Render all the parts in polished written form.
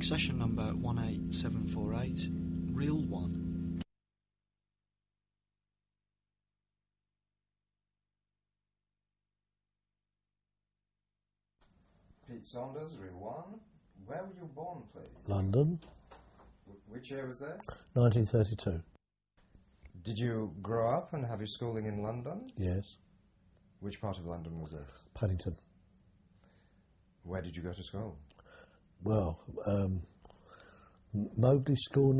Accession number 18748, Reel 1. Pete Saunders, Reel 1. Where were you born, please? London. Which year was this? 1932. Did you grow up and have your schooling in London? Yes. Which part of London was this? Paddington. Where did you go to school? Well, Mobley School,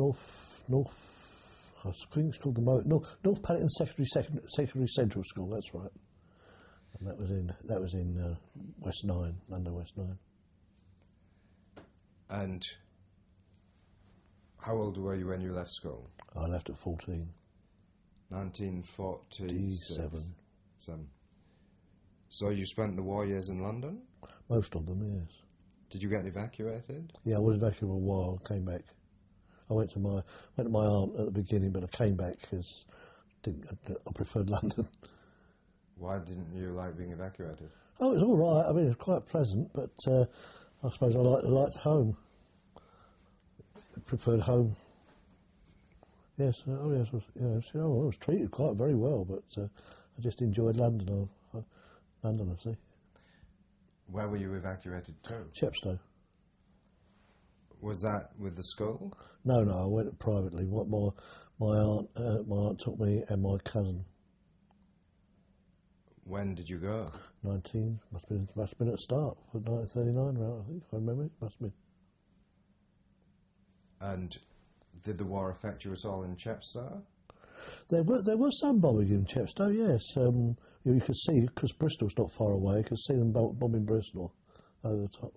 I think it's called North Paddington Secondary Central School. That's right. And that was in West 9, London West 9. And how old were you when you left school? I left at 14. 1947. So you spent the war years in London? Most of them, yes. Did you get evacuated? Yeah, I was evacuated for a while. Came back. I went to my aunt at the beginning, but I came back because I preferred London. Why didn't you like being evacuated? Oh, it was all right. I mean, it was quite pleasant, but I suppose I liked home. I preferred home. Yes, I was treated quite very well, but I just enjoyed London. London, I see. Where were you evacuated to? Chepstow. Was that with the school? No, I went privately. My aunt took me and my cousin. When did you go? Must have been at the start of 1939, right? I think, if I remember. It must have been. And did the war affect you at all in Chepstow? There was some bombing in Chepstow, yes. You could see, because Bristol's not far away, you could see them bombing Bristol over the top.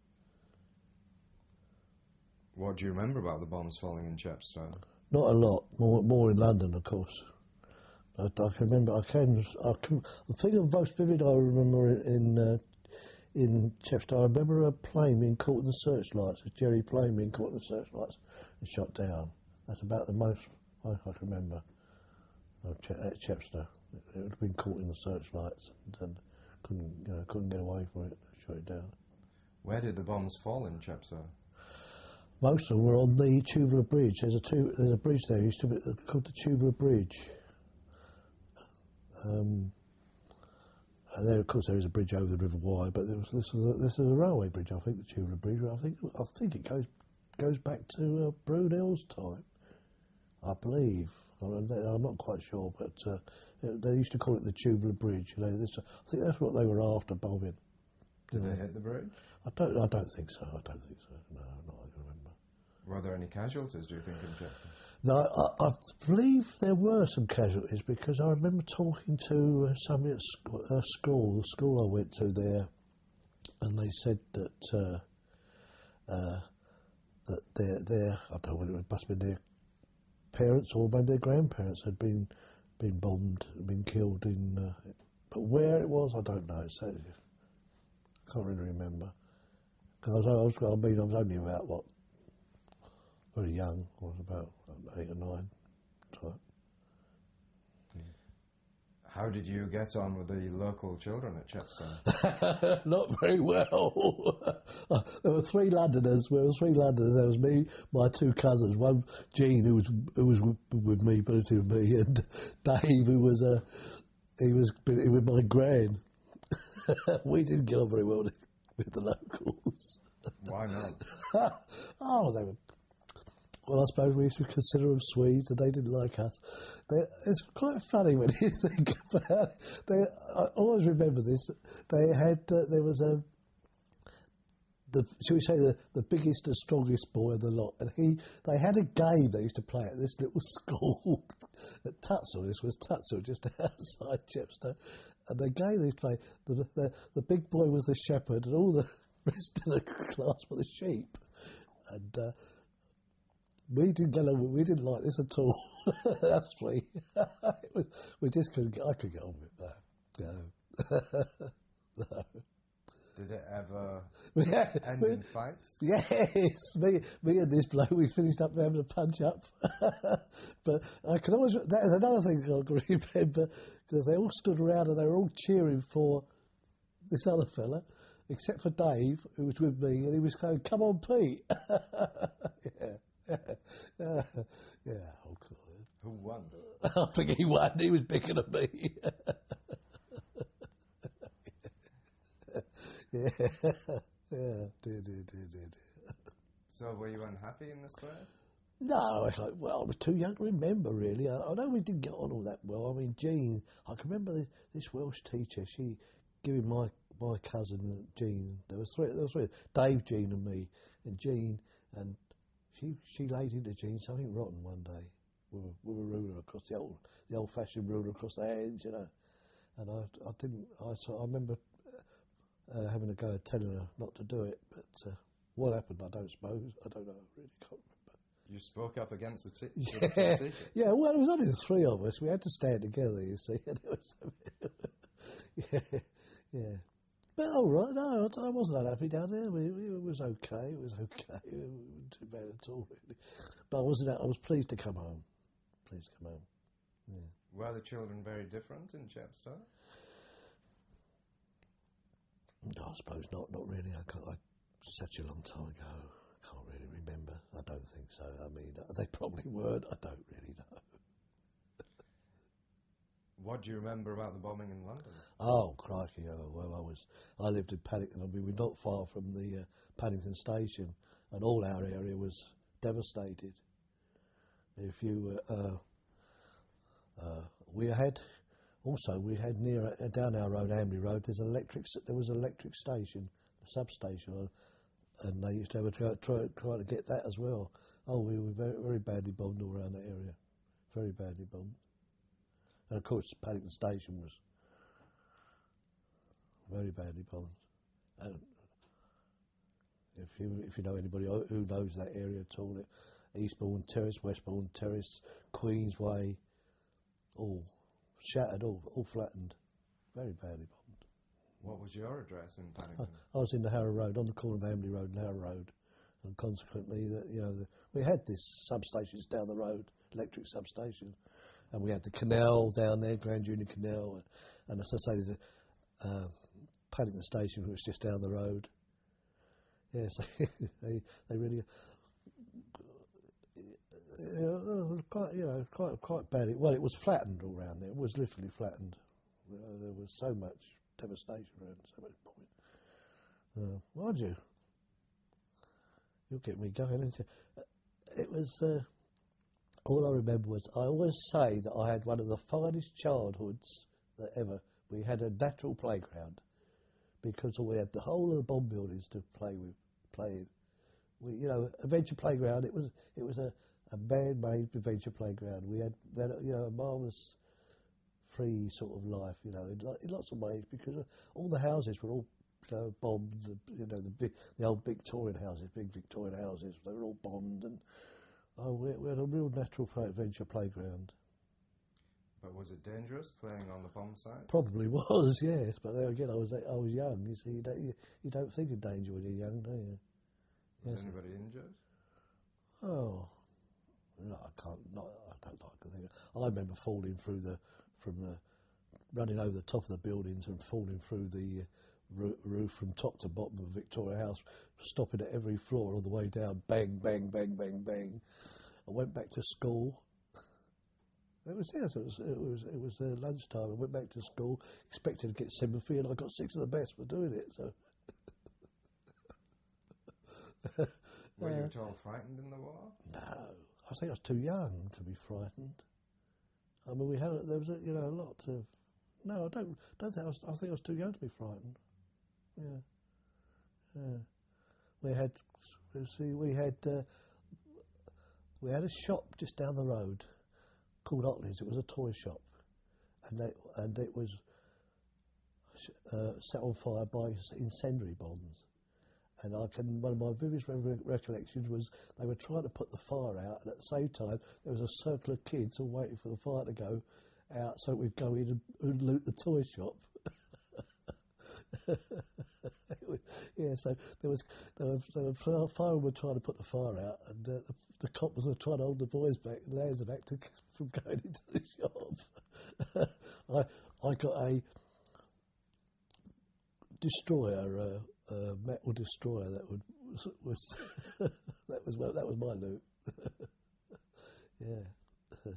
What do you remember about the bombs falling in Chepstow? Not a lot, more in London, of course. But I can remember, the thing of most vivid I remember in Chepstow, I remember a plane being caught in the searchlights, a Jerry plane being caught in the searchlights and shot down. That's about the most I can remember at Chepstow. It had been caught in the searchlights and couldn't get away from it, shot it down. Where did the bombs fall in Chepstow? Most of them were on the Tubular Bridge. There's a bridge there used to be called the Tubular Bridge. And there, of course, there is a bridge over the River Wye, but this is a railway bridge. I think the Tubular Bridge. I think it goes back to Brunel's time, I believe. I'm not quite sure, but they used to call it the Tubular Bridge. I think that's what they were after bombing. Did they hit the bridge? I don't think so. No, not I can remember. Were there any casualties, do you think, in Chepstow? No, I believe there were some casualties because I remember talking to somebody at the school I went to there, and they said that their I don't know whether it must have been their parents or maybe their grandparents had been bombed, been killed in, but where it was I don't know. So I can't really remember. Because I was only about very young. I was about 8 or 9 type. How did you get on with the local children at Chepstow? Not very well. There were 3 Londoners. There was me, my 2 cousins. One, Jean, who was with me, visiting with me, and Dave, who was with my gran. We didn't get on very well with the locals. Why not? They were. Well, I suppose we used to consider them Swedes, and they didn't like us. It's quite funny when you think about it. I always remember this. They had there was shall we say the biggest and strongest boy of the lot, and they had a game they used to play at this little school at Tuthill. This was Tuthill, just outside Chepstow, and the game they used to play. The big boy was the shepherd, and all the rest of the class were the sheep, and. We didn't get on. We didn't like this at all. That's three. We just couldn't. I couldn't get on with that. No. Did it ever end in fights? Yes. Me and this bloke, we finished up having a punch up. But I can always. That is another thing I can remember because they all stood around and they were all cheering for this other fella. except for Dave, who was with me, and he was going, "Come on, Pete." yeah, oh God. Who won? I think he won. He was bigger than me. Dear. So were you unhappy in this class? No, I was like, well, I was too young to remember, really. I know we didn't get on all that well. I mean, Jean, I can remember this Welsh teacher, she giving my cousin Jean, there was three, Dave, Jean and me, and Jean, and she laid into Jean something rotten one day with a ruler across the old-fashioned ruler across the hands, you know. And I remember having a go at telling her not to do it, but what happened, I don't suppose. I don't know, I really can't remember. You spoke up against the teacher? Yeah, well, it was only the three of us. We had to stand together, you see. And it was, yeah. But all right, no, I wasn't unhappy down there. It was okay. It wasn't too bad at all, really. But I was pleased to come home. Yeah. Were the children very different in Chepstow? I suppose not really. Such a long time ago. I can't really remember. I don't think so. I mean, they probably weren't. I don't really know. What do you remember about the bombing in London? Oh, crikey. Oh, well, I lived in Paddington. I mean, we're not far from the Paddington station, and all our area was devastated. If you, we had near down our road, Amberley Road, there was an electric station, a substation, and they used to have a try to get that as well. Oh, we were very, very badly bombed all around that area. Very badly bombed. And of course, Paddington Station was very badly bombed. And if you know anybody who knows that area at all, Eastbourne Terrace, Westbourne Terrace, Queensway, all shattered, all flattened. Very badly bombed. What was your address in Paddington? I was in the Harrow Road, on the corner of Amberley Road and Harrow Road, and consequently, we had this substations down the road, electric substation, and we had the canal down there, Grand Union Canal, and as I say, the Paddington Station was just down the road. Yes, they really, quite bad. Well, it was flattened all around there. It was literally flattened. There was so much devastation around, so much bombing. Mind you, you'll get me going, didn't you? It was, all I remember was, I always say that I had one of the finest childhoods that ever. We had a natural playground, because we had the whole of the bomb buildings to play in. Adventure playground, it was a man-made adventure playground. We had a marvellous free sort of life, in lots of ways, because all the houses were all bombed. The old Victorian houses, big Victorian houses, they were all bombed, and we had a real natural adventure playground. But was it dangerous playing on the bomb site? Probably was, yes. But there again, I was young. You see, you don't think of danger when you're young, do you? Was anybody injured? Oh, no, I don't like to think. I remember falling running over the top of the buildings and falling through the roof from top to bottom of Victoria House, stopping at every floor all the way down. Bang, bang, bang, bang, bang. I went back to school. It was lunchtime. I went back to school, expecting to get sympathy, and I got 6 of the best for doing it. So. Were you at all frightened in the war? No, I think I was too young to be frightened. I mean, there was a lot of. No, I don't think I think I was too young to be frightened. Yeah. We had a shop just down the road called Otley's. It was a toy shop, and it was set on fire by incendiary bombs. And one of my vivid recollections was they were trying to put the fire out, and at the same time there was a circle of kids all waiting for the fire to go out so we'd go in and loot the toy shop. So there were firemen trying to put the fire out, and the coppers were trying to hold the boys back, the lads back from going into the shop. I got a destroyer, metal destroyer that was that was my loot. Yeah.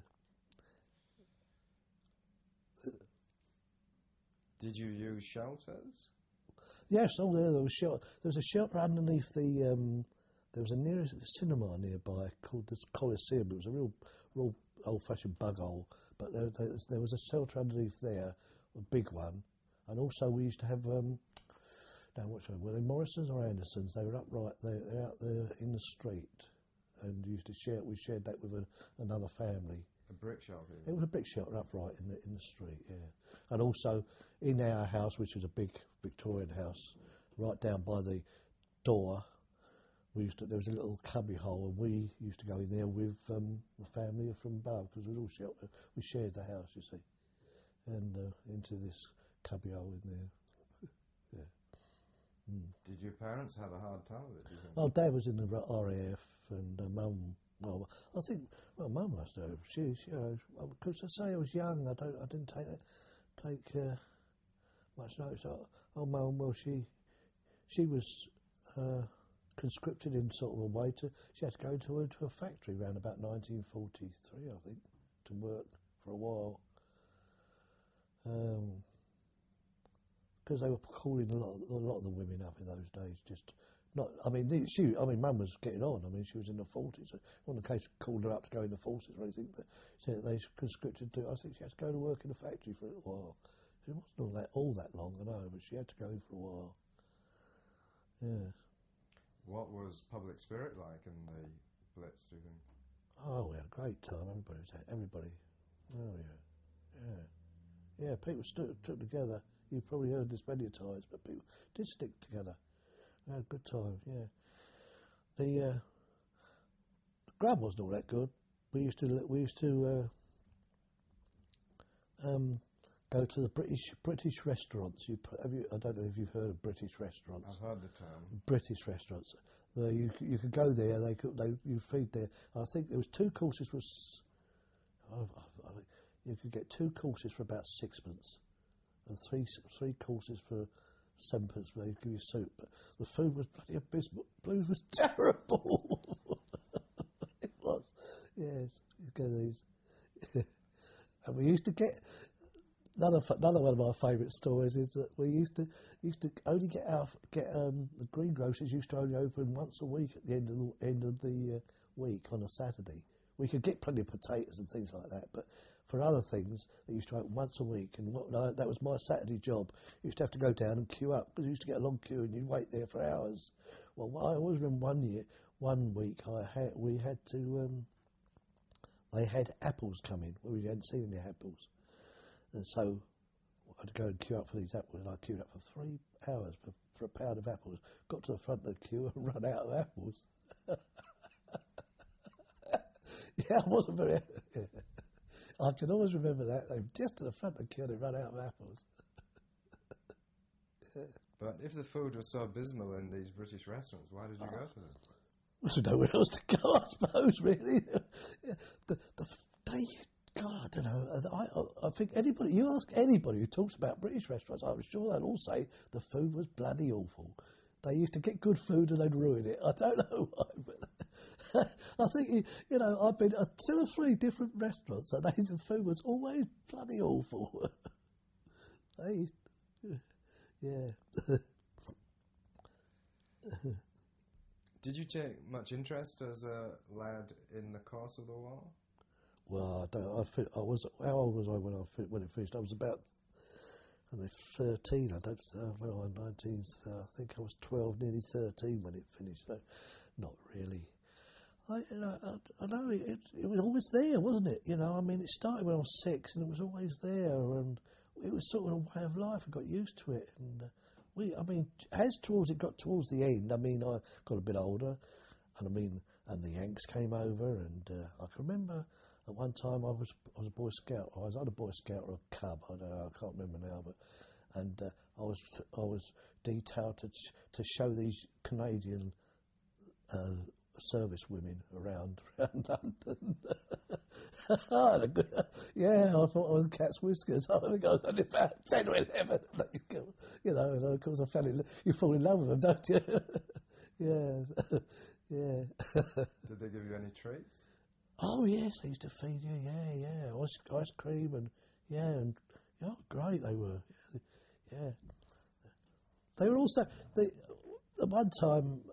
Did you use shelters? Yes, there was shelter. There was a shelter underneath the. There was a nearest cinema nearby called the Coliseum. It was a real old-fashioned bug hole, but there was a shelter underneath there, a big one, and also we used to have. Now, were they Morrisons or Andersons? They were upright. They're out there in the street, and used to share. We shared that with another family. A brick shelter? It was a brick shelter upright in the street, yeah. And also in our house, which was a big Victorian house, right down by the door, there was a little cubby hole, and we used to go in there with the family from above, because we was all shelter. We shared the house, you see, and into this cubby hole in there. Yeah. Did your parents have a hard time with it, do you think? Oh, Dad was in the RAF, and Mum. Well, I think Mum must have. She because I say I was young. I didn't take much notice. Mum. Well, she was conscripted in sort of a way she had to go to a factory around about 1943, I think, to work for a while. Because they were calling a lot of the women up in those days. Just not. I mean, Mum was getting on. I mean, she was in the 40s. So on the case, called her up to go in the forces or anything. But they conscripted to. I think she had to go to work in a factory for a little while. It wasn't all that long, I know, but she had to go for a while. Yeah. What was public spirit like in the Blitz, do you think? Oh, we had a great time. Everybody. Oh yeah. Yeah. People took together. You've probably heard this many times, but people did stick together. We had a good time, yeah. The grub wasn't all that good. We used to go to the British restaurants. I don't know if you've heard of British restaurants. I've heard the term. British restaurants. You could go there. You feed there. I think there was 2 courses you could get 2 courses for about 6pence. And three courses for 7pence, where they give you soup. But the food was bloody abysmal. Blues was terrible. It was. Yes, you go these. And we used to get another one of my favourite stories is that we used to only get the greengrocers used to only open once a week at the end of the week on a Saturday. We could get plenty of potatoes and things like that, but for other things, they used to open once a week, and that was my Saturday job. You used to have to go down and queue up, because you used to get a long queue, and you'd wait there for hours. Well, I always remember one week, they had apples coming. We hadn't seen any apples, and so I'd go and queue up for these apples, and I queued up for 3 hours for a pound of apples. Got to the front of the queue and run out of apples. Yeah, I wasn't very. I can always remember that. They were just to the front of the queue and run out of apples. Yeah. But if the food was so abysmal in these British restaurants, why did you go to them? There's nowhere else to go, I suppose, really. God, I don't know. I think you ask anybody who talks about British restaurants, I'm sure they'll all say the food was bloody awful. They used to get good food and they'd ruin it. I don't know why, but I think, I've been to 2 or 3 different restaurants and the food was always bloody awful. Yeah. Did you take much interest as a lad in the course of the war? Well, how old was I when it finished? I was about 13. I think I was 12, nearly 13 when it finished. So not really. I know it was always there, wasn't it? It started when I was 6, and it was always there, and it was sort of a way of life. I got used to it, and as it got towards the end, I got a bit older, and the Yanks came over, and I can remember at one time I was a Boy Scout. I was either a Boy Scout or a Cub. I don't know. I can't remember now, but I was detailed to show these Canadian service women around London. Yeah, I thought I was Cat's Whiskers. I think I was only about 10 or 11. You know, and of course you fall in love with them, don't you? Yeah, yeah. Did they give you any treats? Oh yes, they used to feed you. Yeah, ice cream and great they were. Yeah, they were also at one time.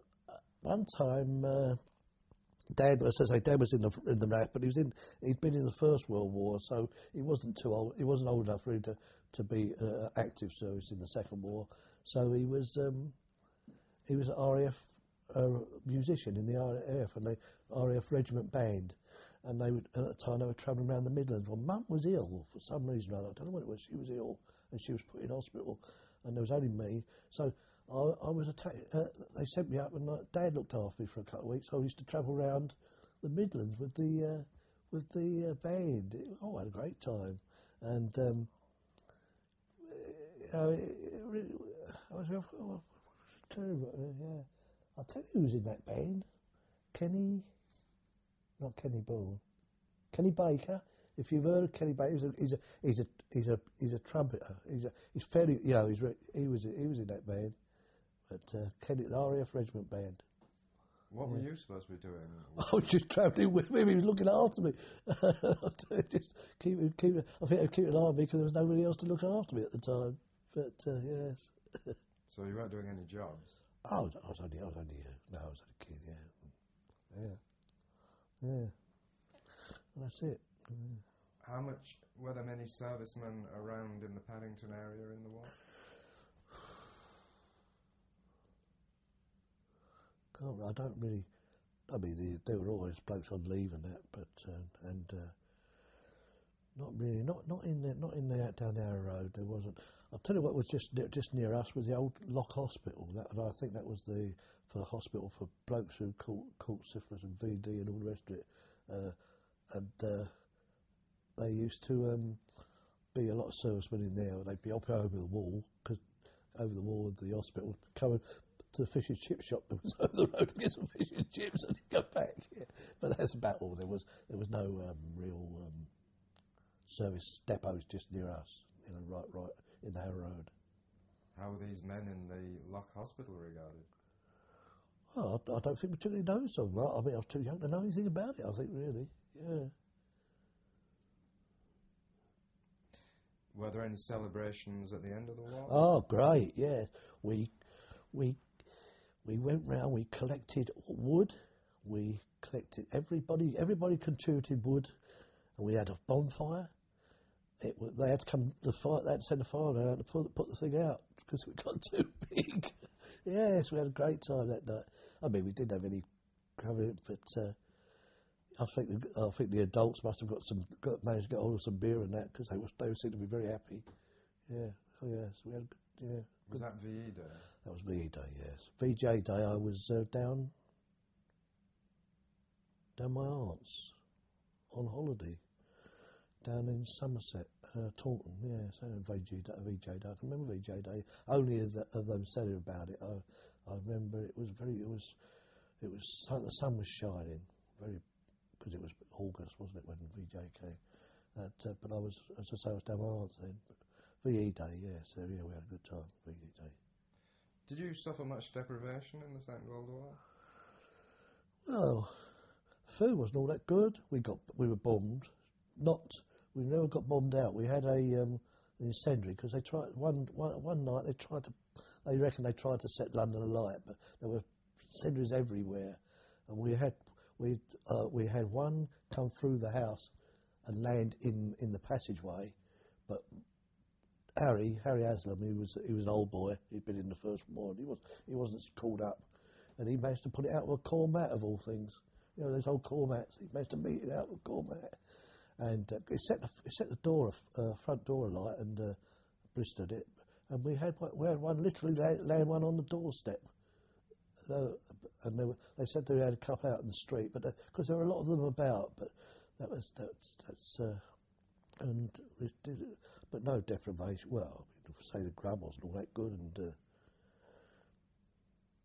Dad was in the RAF, but he'd been in the First World War, so he wasn't too old. He wasn't old enough really to be active service in the Second War. So he was an RAF musician in the RAF and the RAF regiment band. And at the time they were travelling around the Midlands. Well, Mum was ill for some reason or other. I don't know what it was. She was ill and she was put in hospital, and there was only me. So I was they sent me up, and Dad looked after me for a couple of weeks. So I used to travel around the Midlands with the band. I had a great time, and I was terrible. Yeah, I'll tell you who was in that band. Not Kenny Ball, Kenny Baker. If you've heard of Kenny Baker, he's a trumpeter. He's fairly, he was in that band. But Kenny, the RAF regiment band. What were you supposed to be doing? I was just travelling with him. He was looking after me. Just keep. I think I'd keep an eye on me because there was nobody else to look after me at the time. But yes. So you weren't doing any jobs? I was only a kid. Yeah. And that's it. How much were there many servicemen around in the Paddington area in the war? God, I don't really. I mean, there were always blokes on leave and that, but not really. Not in the down Narrow Road. There wasn't. I'll tell you what was just near us was the old Lock Hospital. And I think that was the hospital for blokes who caught syphilis and VD and all the rest of it. And they used to be a lot of servicemen in there. They'd be up over the wall of the hospital, coming to the fish and chip shop that was over the road to get some fish and chips and go back. Yeah. But that's about all. There was no real service depots just near us, right in the Harrow Road. How were these men in the Lock Hospital regarded? Well, I don't think particularly know so much. I mean, I was too young to know anything about it, I think, really. Yeah. Were there any celebrations at the end of the war? Oh, great, yeah. We went round, we collected wood, everybody contributed wood, and we had a bonfire. They had to come, they had to send the fire around to put the thing out because it got too big. Yes, we had a great time that night. I mean, we didn't have any cover, but I think the adults must have managed to get hold of some beer and that because they seemed to be very happy. Yeah, oh yes, we had yeah. Was that VE Day? That was VE Day, yes. VJ Day, I was down my aunt's on holiday down in Somerset, Taunton. Yes, VJ Day. I can remember VJ Day. Only of them said about it. I remember it was the sun was shining very because it was August, wasn't it, when VJ came? But I was, as I say, I was down my aunt's then. VE Day, yes. So yeah, we had a good time. VE Day. Did you suffer much deprivation in the Second World War? Well, food wasn't all that good. We were bombed. We never got bombed out. We had an incendiary because they tried one night. They reckon they tried to set London alight, but there were incendiaries everywhere, and we had one come through the house and land in the passageway, but Harry Haslam, he was an old boy. He'd been in the First War. He wasn't called up, and he managed to put it out with a core mat of all things. You know, those old core mats. He managed to meet it out with a core mat, and it set the front door alight and blistered it. And we had one literally land one on the doorstep. And they said they had a couple out in the street, but because there were a lot of them about, but and we did it, but no deprivation. Well, I mean, say the grub wasn't all that good, and I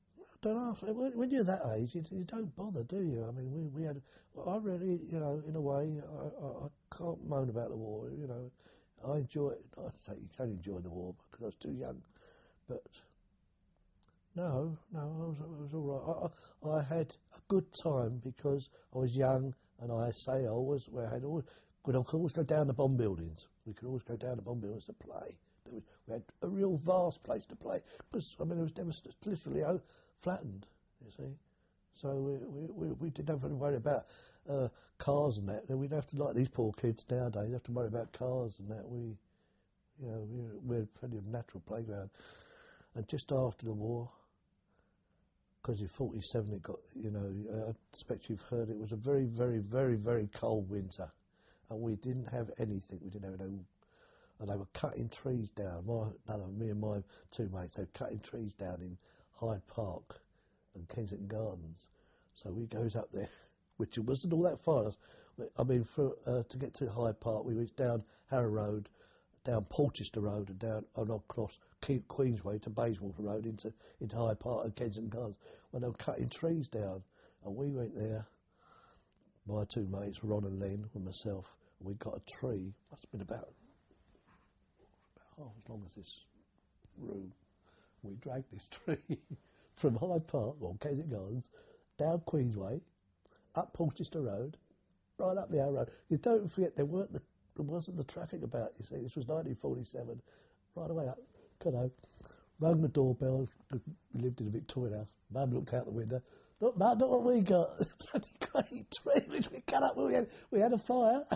don't know. When you're that age, you don't bother, do you? I mean, we had. I really, you know, in a way, I can't moan about the war. You know, I enjoy it. I'd say you can enjoy the war because I was too young, but no, I was all right. I had a good time because I was young, and I say I always, we could always go down to bomb buildings. We could always go down to bomb buildings to play. We had a real vast place to play because I mean it was literally flattened, you see. So we didn't have to worry about cars and that. We'd have to, like these poor kids nowadays, have to worry about cars and that. We had plenty of natural playground. And just after the war, because in '47 it got, you know, I expect you've heard it was a very, very, very, very cold winter, and we didn't have anything. We didn't have no. And they were cutting trees down. Me and my two mates, they were cutting trees down in Hyde Park and Kensington Gardens. So we goes up there, which it wasn't all that far. I mean, to get to Hyde Park, we went down Harrow Road, down Porchester Road, and down and across Queensway to Bayswater Road into Hyde Park and Kensington Gardens. When they were cutting trees down, and we went there. My two mates, Ron and Len, and myself, and we got a tree. Must have been about half as long as this room. We dragged this tree from Hyde Park or Kensington Gardens down Queensway, up Porchester Road, right up the Harrow Road. You don't forget there wasn't the traffic about. You see, this was 1947. Right away up, rang the doorbell. We lived in a Victorian house. Mum looked out the window. Look, Mum, look what we got! A bloody great tree which we cut up. We had a fire.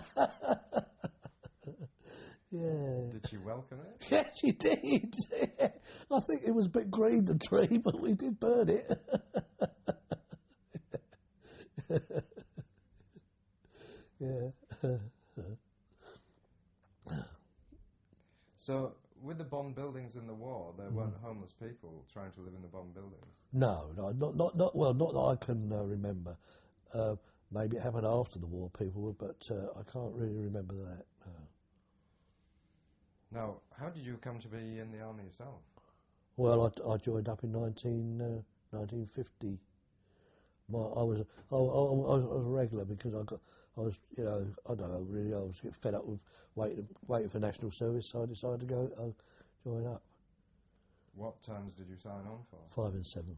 Yeah. Did she welcome it? Yeah, she did. I think it was a bit green, the tree, but we did burn it. Yeah. So, with the bomb buildings in the war, there weren't homeless people trying to live in the bomb buildings? No, not well, not that I can remember. Maybe it happened after the war, people were, but I can't really remember that. Now, how did you come to be in the army yourself? Well, I joined up in 1950. I was a regular because I was getting fed up with waiting for national service, so I decided to go join up. What terms did you sign on for? 5 and 7.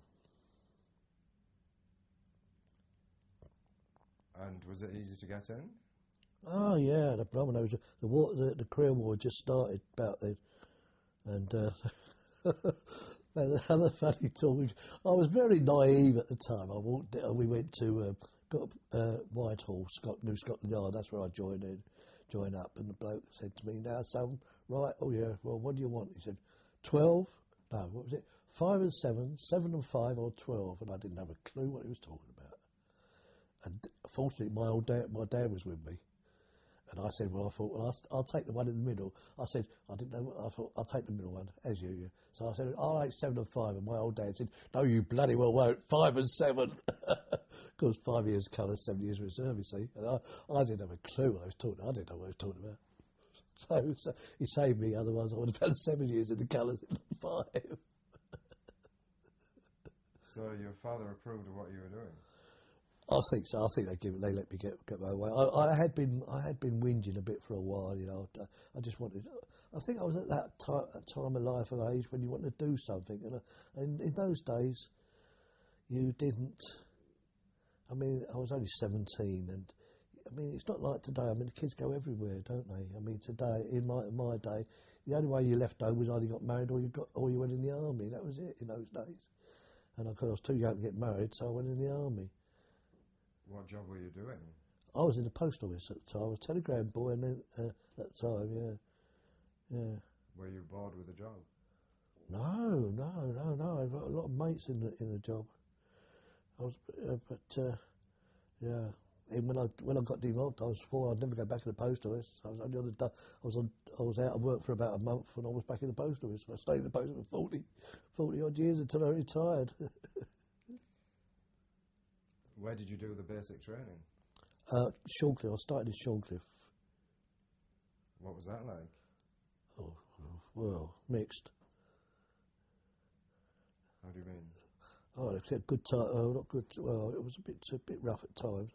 And was it easy to get in? Oh yeah, the war, the Korean War just started about then, and another funny talk. I was very naive at the time. We went to Whitehall, New Scotland Yard. That's where I joined up, and the bloke said to me, "Now, son, right? Oh yeah. Well, what do you want?" He said, 12. No, what was it? 5 and 7, 7 and 5, or 12, and I didn't have a clue what he was talking about. And fortunately, my dad was with me. And I said, I'll take the one in the middle. I said, I didn't know. I thought, I'll take the middle one, as you. So I said, I'll take 7 and 5. And my old dad said, no, you bloody well won't. 5 and 7. Because 5 years colour, 7 years reserve, you see. And I didn't have a clue what I was talking about. I didn't know what I was talking about. So he saved me, otherwise I would have had 7 years in the colours in 5. So your father approved of what you were doing? I think so. I think they let me get my way. I had been whinging a bit for a while, you know. I just wanted. I think I was at that time of life of age when you want to do something, and in those days, you didn't. I mean, I was only 17, and I mean, it's not like today. I mean, the kids go everywhere, don't they? I mean, today, in my day, the only way you left home was either you got married or you went in the army. That was it in those days. And of course, I was too young to get married, so I went in the army. What job were you doing? I was in the post office at the time. I was a telegram boy, and then at the time, yeah. Were you bored with the job? No. I've got a lot of mates in the job. I was, yeah. And when I got demobbed, I was swore I'd never go back to the post office. I was only on the. I was out of work for about a month, and I was back in the post office. I stayed in the post office for 40 odd years until I retired. Where did you do the basic training? Shorncliffe. I started in Shorncliffe. What was that like? Oh, well, mixed. How do you mean? Oh, it was a good time. Not good. Well, it was a bit rough at times.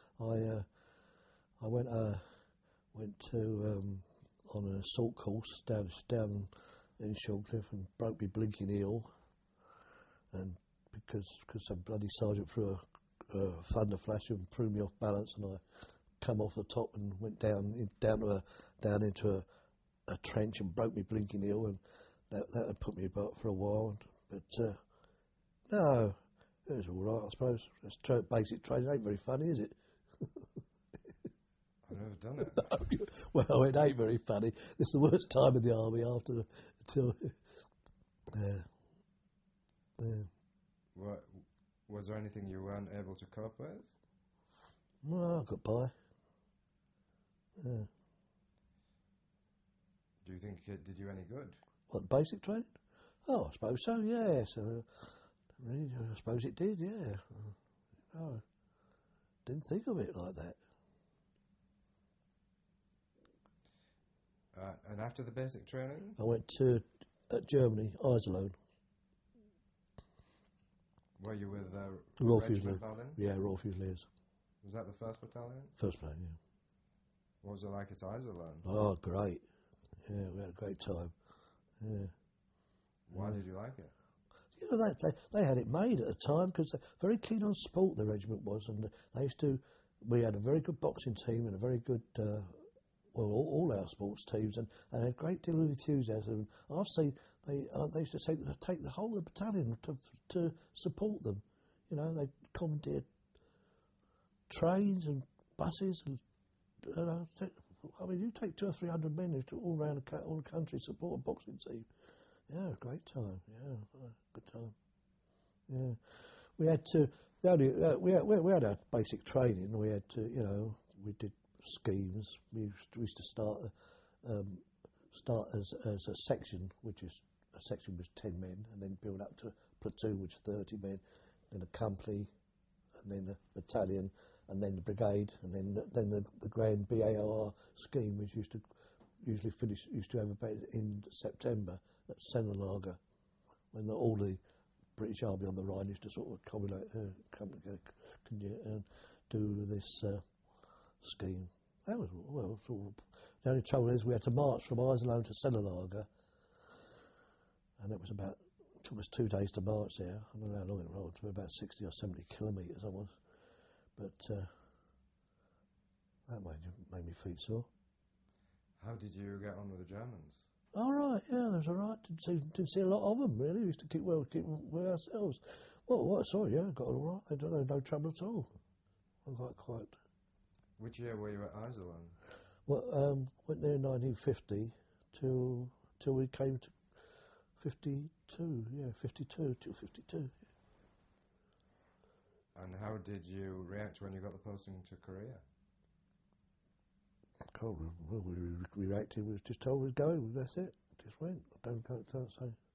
I went to on an assault course down in Shorncliffe and broke my blinking heel, and because some bloody sergeant threw a thunder flash and threw me off balance, and I come off the top and went down into a trench and broke my blinking heel, and that had put me about for a while. But no, it was all right, I suppose. It's basic training. Ain't very funny, is it? I've never done it. No, well, it ain't very funny. It's the worst time in the army until. What, was there anything you weren't able to cope with? Well, I got by. Yeah. Do you think it did you any good? What, basic training? Oh, I suppose so, yeah. So, really, I suppose it did, yeah. Oh, didn't think of it like that. And after the basic training? I went to Germany, Iserlohn. Were you with Royal Regiment Fusiliers. Battalion? Yeah, Royal Fusiliers. Was that the 1st Battalion? First plane, yeah. What was it like at Iserlohn? Oh, great. Yeah, we had a great time. Yeah. Why did you like it? You know, they had it made at the time because they're very keen on sport, the regiment was, and they used to. We had a very good boxing team and a very good, all our sports teams, and they had a great deal of enthusiasm. I've seen they used to take the whole of the battalion to support them. You know, they commandeered trains and buses, and I mean, you take 200 or 300 men all around all the country support a boxing team. Yeah, great time. Yeah, good time. Yeah, we had to. We had our basic training. We had to, we did schemes. We used to start as a section, which is a section was 10 men, and then build up to a platoon, which is 30 men, then a company, and then a battalion, and then the brigade, and then the grand BAR scheme, which used to have about in September at Sennelager, when all the British Army on the Rhine used to sort of come together and do this scheme. That was sort of, the only trouble is we had to march from Iserlohn to Sennelager, and it took us 2 days to march there. I don't know how long it was, about 60 or 70 kilometres almost. But that made me feet sore. How did you get on with the Germans? All right, yeah, that was all right. Didn't see a lot of them really. We used to keep ourselves. Well, sorry, yeah, got all right. There was no trouble at all. I got quite. Which year were you at Iserlohn? Well, went there in 1950 till we came to 52. Yeah, 52 till 52. Yeah. And how did you react when you got the posting to Korea? Well, we reacted. We was just told we was going. That's it. Just went. Don't say.